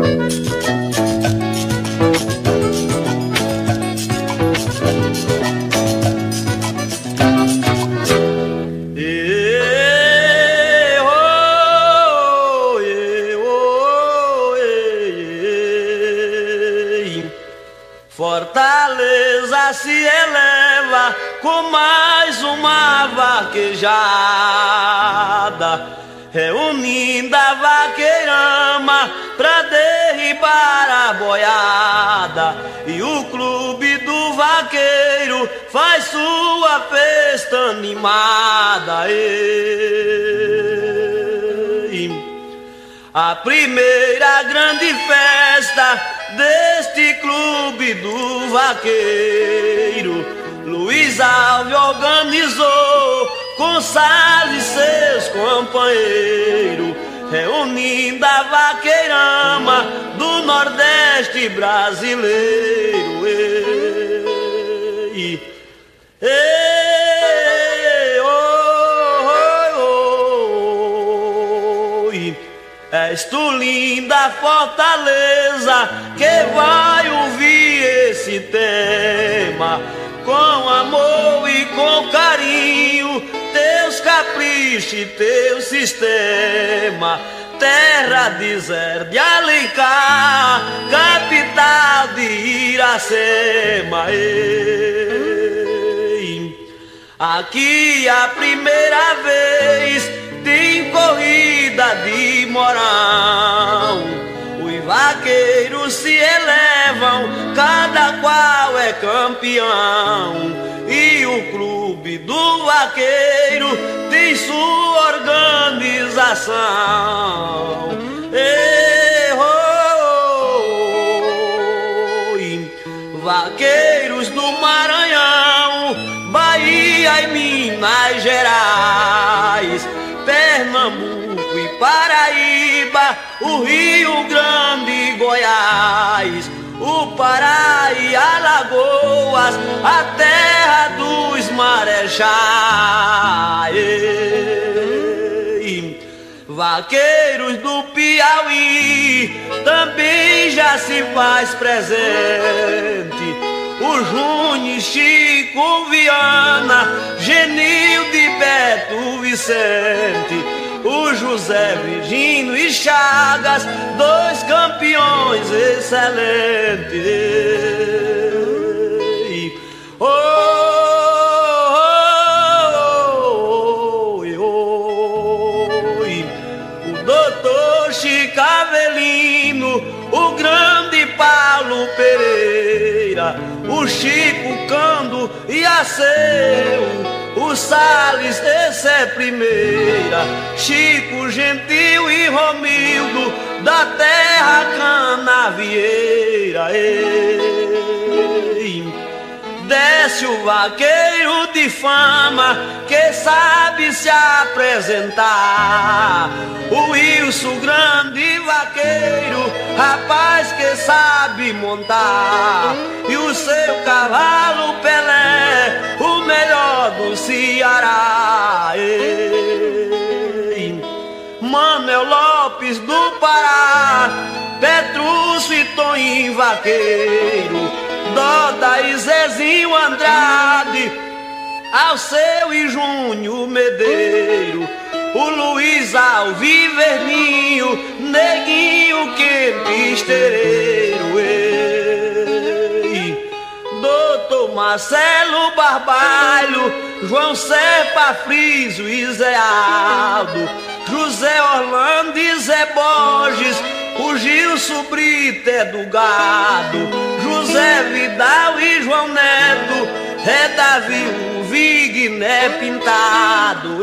Fortaleza se eleva com mais uma vaquejada, reunindo a vaqueirama pra derribar a boiada. E o clube do vaqueiro faz sua festa animada. A primeira grande festa deste clube do vaqueiro, Luiz Alves organizou com Salles seus companheiros, reunindo a vaqueirama do Nordeste brasileiro. És tu linda Fortaleza que vai ouvir esse tema com amor e com carinho, teus caprichos e teu sistema. Terra de Zé de Alencar, capital de Iracema. Aqui a primeira vez tem corrida de Mourão, os vaqueiros se elevam, cada qual é campeão. E o clube do vaqueiro tem sua organização. Vaqueiros do Maranhão, Bahia e Minas Gerais, Pernambuco e Paraíba, o Rio Grande e Goiás, o Pará e Alagoas, a terra dos marechais. Vaqueiros do Piauí também já se faz presente, o Júnior, Chico, Viana, Genilde, Beto, Vicente, o José, Virgínio e Chagas, dois campeões excelentes. O doutor Chico Avelino, o grande Paulo Pereira, o Chico Cando e a Seu, o Salles, esse é primeira, Chico Gentil e Romildo, da terra Canavieira. Desce o vaqueiro de fama que sabe se apresentar, o Wilson, grande vaqueiro, rapaz que sabe montar, e o seu cavalo Pelé, o melhor do Ceará. Manuel Lopes do Pará, Petrúcio e Toninho Vaqueiro, Doda e Zezinho Andrade, Alceu e Júnior Medeiro, o Luiz Alves Verninho, Neguinho Quente Estereiro. Doutor Marcelo Barbalho, João Serpa Friso e Zé Aldo, José Orlando e Zé Borges, o Gilson Brito é do gado, José Vidal e João Neto, é Davi, o Vigné Pintado.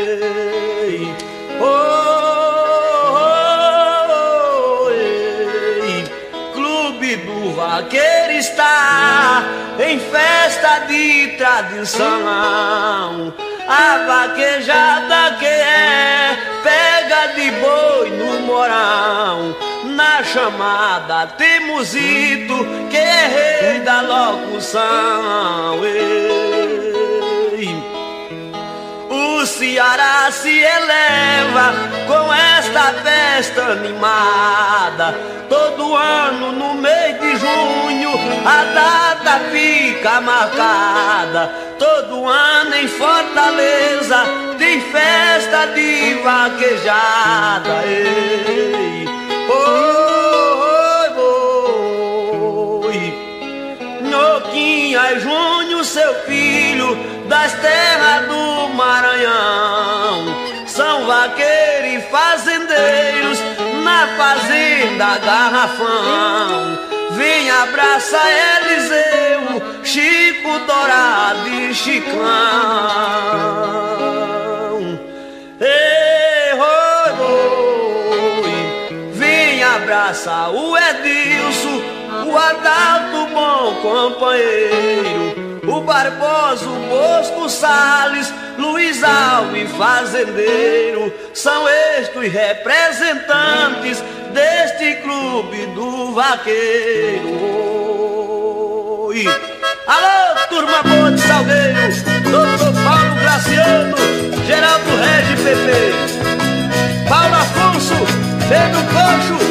Clube do Vaqueiro está em festa de tradição, a vaquejada que é pega de boi no Mourão. Na chamada temos Ito, que é rei da locução. O Ceará se eleva com esta festa animada. Todo ano no mês de junho a data fica marcada. Todo ano em Fortaleza tem festa de vaquejada. Ei, oi, oi, Noquinha e Júnior, seu filho, das terras do Maranhão, são vaqueiros e fazendeiros na fazenda Garrafão. Vem abraçar Eliseu, Chico Dourado e Chicão. Ei, oi, oi. Vem abraçar o Edilson, o Adalto, bom companheiro, o Barbosa, o Bosco Salles, Luiz Alves, fazendeiro. São estes representantes deste clube do vaqueiro. Oi. Alô, turma boa de Salgueiro, Doutor Paulo Graciano, Geraldo Regis Pepe, Paulo Afonso, Pedro Coxo,